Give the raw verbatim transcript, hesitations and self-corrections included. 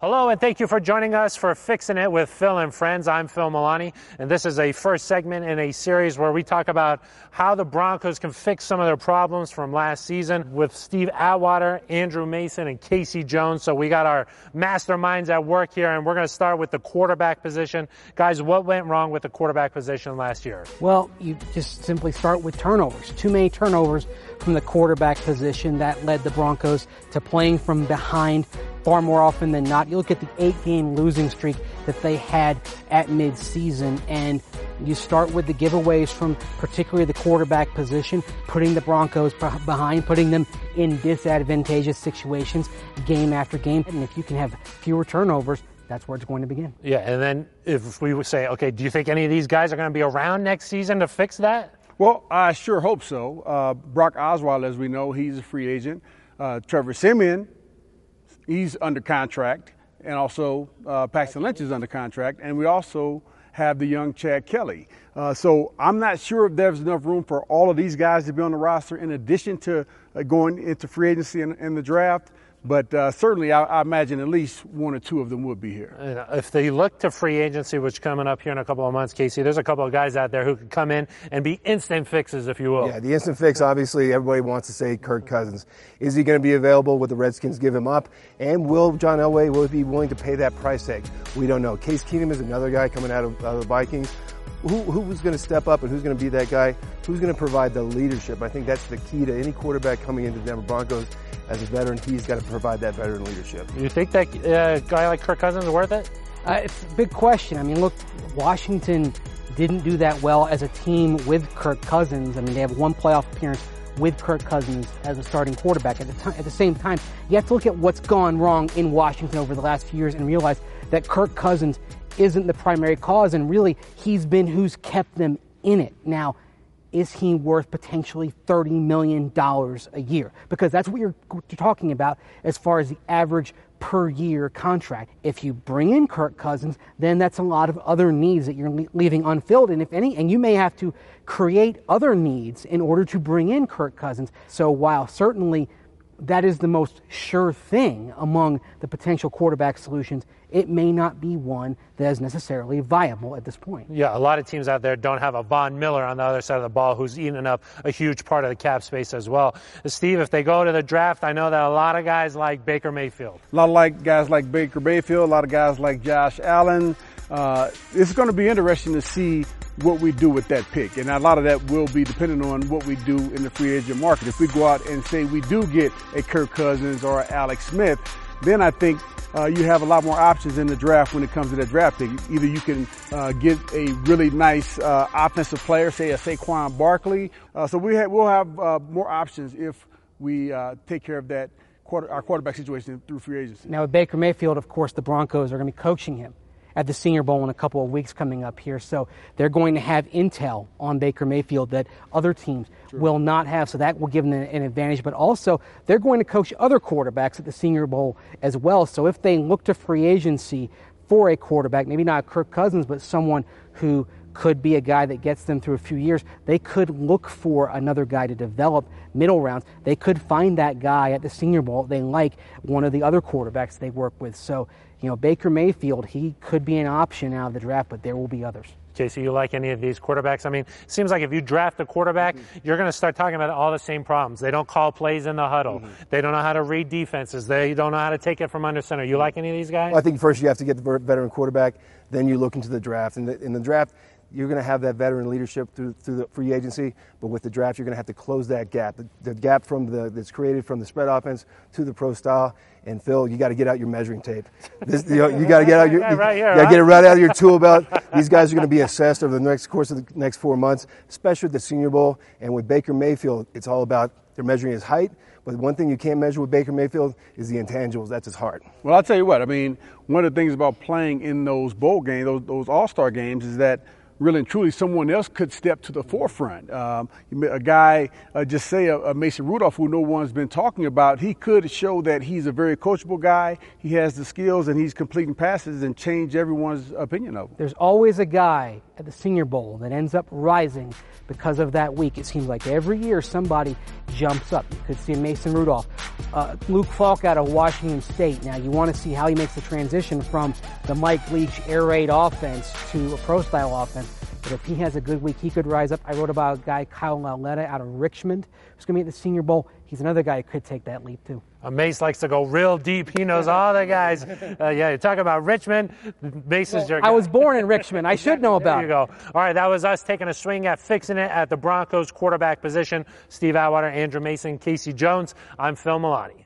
Hello, and thank you for joining us for Fixing It with Phil and Friends. I'm Phil Milani, and this is a first segment in a series where we talk about how the Broncos can fix some of their problems from last season with Steve Atwater, Andrew Mason, and Casey Jones. So we got our masterminds at work here, and we're going to start with the quarterback position. Guys, what went wrong with the quarterback position last year? Well, you just simply start with turnovers. Too many turnovers from the quarterback position that led the Broncos to playing from behind far more often than not. You look at the eight-game losing streak that they had at midseason, and you start with the giveaways from particularly the quarterback position, putting the Broncos behind, putting them in disadvantageous situations game after game. And if you can have fewer turnovers, that's where it's going to begin. Yeah, and then if we would say, okay, do you think any of these guys are going to be around next season to fix that? Well, I sure hope so. Uh, Brock Osweiler, as we know, he's a free agent. Uh, Trevor Siemian, he's under contract, and also uh, Paxton Lynch is under contract, and we also have the young Chad Kelly. Uh, so I'm not sure if there's enough room for all of these guys to be on the roster in addition to uh, going into free agency and, and the draft. But uh, certainly, I, I imagine at least one or two of them would be here. And if they look to free agency, which is coming up here in a couple of months, Casey, there's a couple of guys out there who could come in and be instant fixes, if you will. Yeah, the instant fix, obviously, everybody wants to say Kirk Cousins. Is he going to be available? Will the Redskins give him up? And will John Elway will he be willing to pay that price tag? We don't know. Case Keenum is another guy coming out of, out of the Vikings. Who, who's going to step up and who's going to be that guy? Who's going to provide the leadership? I think that's the key to any quarterback coming into the Denver Broncos. As a veteran, he's got to provide that veteran leadership. You think that uh, guy like Kirk Cousins is worth it? Uh, it's a big question. I mean, look, Washington didn't do that well as a team with Kirk Cousins. I mean, they have one playoff appearance with Kirk Cousins as a starting quarterback. At the, time, at the same time, you have to look at what's gone wrong in Washington over the last few years and realize that Kirk Cousins isn't the primary cause, and really he's been who's kept them in it. Now, is he worth potentially thirty million dollars a year? Because that's what you're, you're talking about as far as the average per year contract. If you bring in Kirk Cousins, then that's a lot of other needs that you're le- leaving unfilled. And if any, and you may have to create other needs in order to bring in Kirk Cousins. So while certainly that is the most sure thing among the potential quarterback solutions, it may not be one that is necessarily viable at this point. Yeah, a lot of teams out there don't have a Von Miller on the other side of the ball who's eating up a huge part of the cap space as well. Steve, if they go to the draft, I know that a lot of guys like Baker Mayfield. A lot of like guys like Baker Mayfield, a lot of guys like Josh Allen. Uh, it's going to be interesting to see what we do with that pick. And a lot of that will be dependent on what we do in the free agent market. If we go out and say we do get a Kirk Cousins or Alex Smith, then I think uh, you have a lot more options in the draft when it comes to that draft pick. Either you can uh, get a really nice uh, offensive player, say a Saquon Barkley. Uh, so we have, we'll have uh, more options if we uh, take care of that quarter, our quarterback situation through free agency. Now with Baker Mayfield, of course, the Broncos are going to be coaching him at the Senior Bowl in a couple of weeks coming up here. So they're going to have intel on Baker Mayfield that other teams True. will not have. So that will give them an advantage. But also, they're going to coach other quarterbacks at the Senior Bowl as well. So if they look to free agency for a quarterback, maybe not Kirk Cousins, but someone who could be a guy that gets them through a few years, they could look for another guy to develop middle rounds. They could find that guy at the Senior Bowl they like, one of the other quarterbacks they work with. So, you know, Baker Mayfield, he could be an option out of the draft, but there will be others. Casey, you like any of these quarterbacks? I mean, it seems like if you draft a quarterback, mm-hmm. you're going to start talking about all the same problems. They don't call plays in the huddle. Mm-hmm. They don't know how to read defenses. They don't know how to take it from under center. You like any of these guys? Well, I think first you have to get the veteran quarterback, then you look into the draft. And in the draft, you're going to have that veteran leadership through through the free agency, but with the draft, you're going to have to close that gap, the, the gap from the that's created from the spread offense to the pro style. And Phil, you got to get out your measuring tape. This, you know, you got to get out your, you, right here, you got to right? get it right out of your tool belt. These guys are going to be assessed over the next course of the next four months, especially at the Senior Bowl. And with Baker Mayfield, it's all about they're measuring his height. But one thing you can't measure with Baker Mayfield is the intangibles. That's his heart. Well, I'll tell you what. I mean, one of the things about playing in those bowl games, those, those all-star games, is that really and truly someone else could step to the forefront. Um, a guy, uh, just say a, a Mason Rudolph, who no one's been talking about, he could show that he's a very coachable guy. He has the skills and he's completing passes and change everyone's opinion of him. There's always a guy at the Senior Bowl that ends up rising because of that week. It seems like every year somebody jumps up. You could see Mason Rudolph, uh, Luke Falk out of Washington State. Now you want to see how he makes the transition from the Mike Leach air raid offense to a pro-style offense. But if he has a good week, he could rise up. I wrote about a guy, Kyle Lauletta, out of Richmond, who's going to be at the Senior Bowl. He's another guy who could take that leap, too. Uh, Mace likes to go real deep. He knows all the guys. Uh, yeah, you're talking about Richmond. Mace is your guy. I was born in Richmond. I should know about it. There you go. All right, that was us taking a swing at fixing it at the Broncos quarterback position. Steve Atwater, Andrew Mason, Casey Jones. I'm Phil Milani.